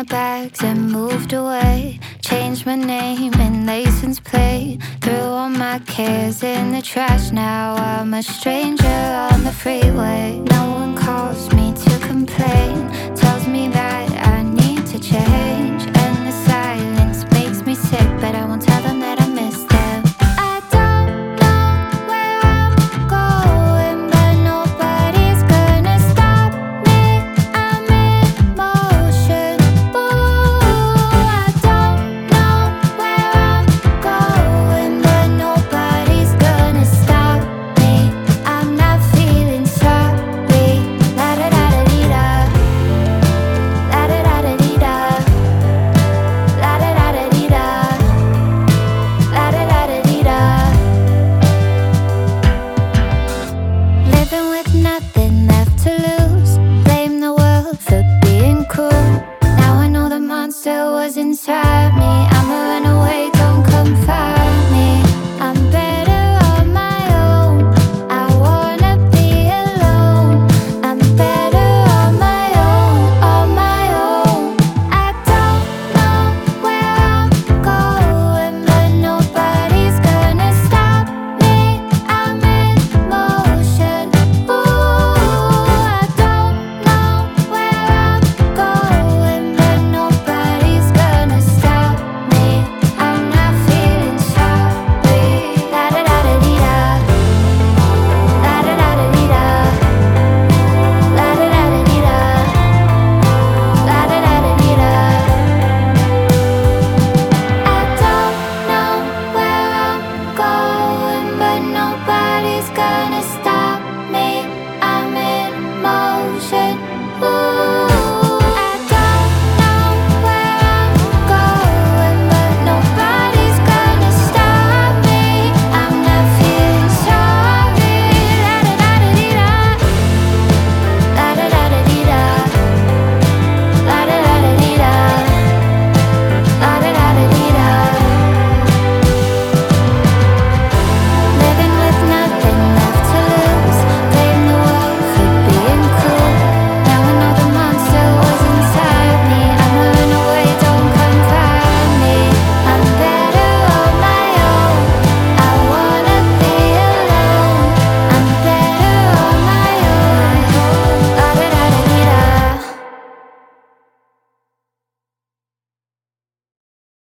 bags and moved away. Changed my name and license plate. Threw all my cares in the trash. Now I'm a stranger on the freeway. No one calls me to complain. Tells me that I need to change.